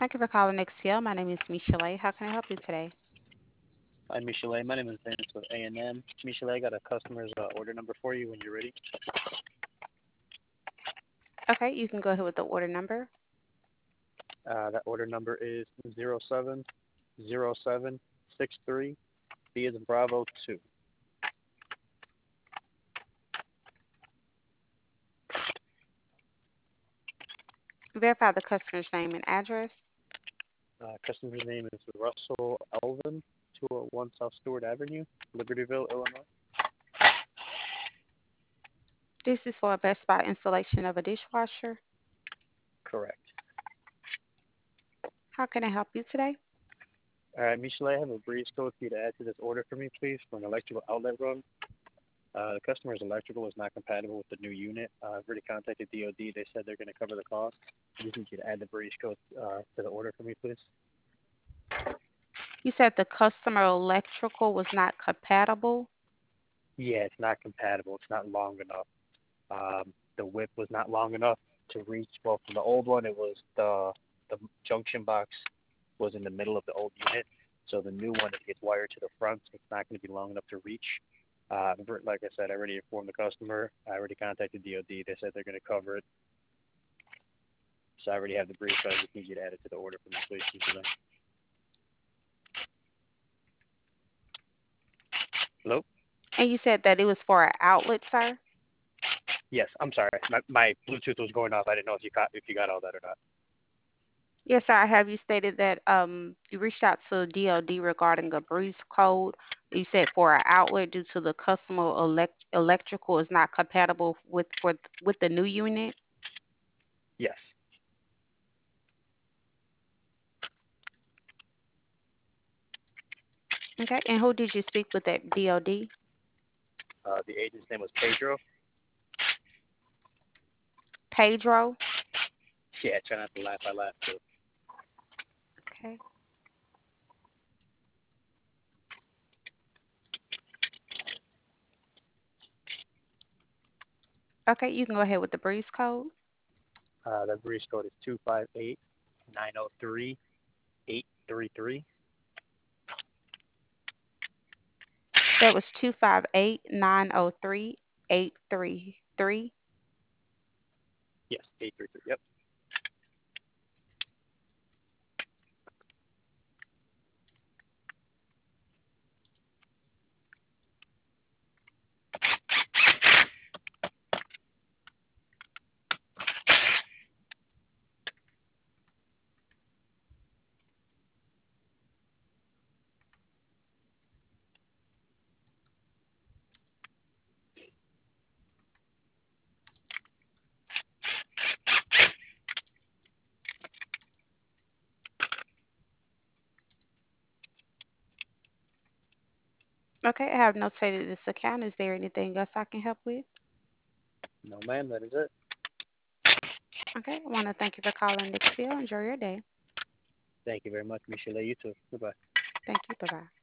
Thank you for calling XCL. My name is Michelle. How can I help you today? Hi, Michelet. My name is Vince with A&M. Michelet, I got a customer's order number for you when you're ready. Okay, you can go ahead with the order number. That order number is 070763. B is in Bravo 2. Verify the customer's name and address. Customer's name is Russell Elvin, 201 South Stewart Avenue, Libertyville, Illinois. This is for a Best Buy installation of a dishwasher. Correct. How can I help you today? All right, Michelet, I have a breeze code for you to add to this order for me, please, for an electrical outlet run. The customer's electrical is not compatible with the new unit. I've already contacted DOD. They said they're going to cover the cost. I just need you to add the breeze code to the order for me, please. You said the customer electrical was not compatible. Yeah, it's not compatible. It's not long enough. The width was not long enough to reach. Well, from the old one, it was the junction box was in the middle of the old unit. So the new one, it gets wired to the front. So it's not going to be long enough to reach. Like I said, I already informed the customer. I already contacted DOD. They said they're going to cover it. So I already have the brief. So I just need you to add it to the order for me, please. Hello? And you said that it was for an outlet, sir? Yes, I'm sorry. My Bluetooth was going off. I didn't know if you got all that or not. Yes, sir. I have you stated that you reached out to DOD regarding a breeze code. You said for an outlet due to the customer electrical is not compatible with the new unit. Yes. Okay. And who did you speak with at DOD? The agent's name was Pedro. Pedro. Yeah, try not to laugh. I laughed too. Okay. Okay, you can go ahead with the breeze code. The breach code is 258-903-833. That was 258-903-833. Yes, 833. Yep. Okay, I have notated this account. Is there anything else I can help with? No, ma'am, that is it. Okay, I want to thank you for calling Nixie. Enjoy your day. Thank you very much, Michelle. You too. Goodbye. Thank you. Bye-bye.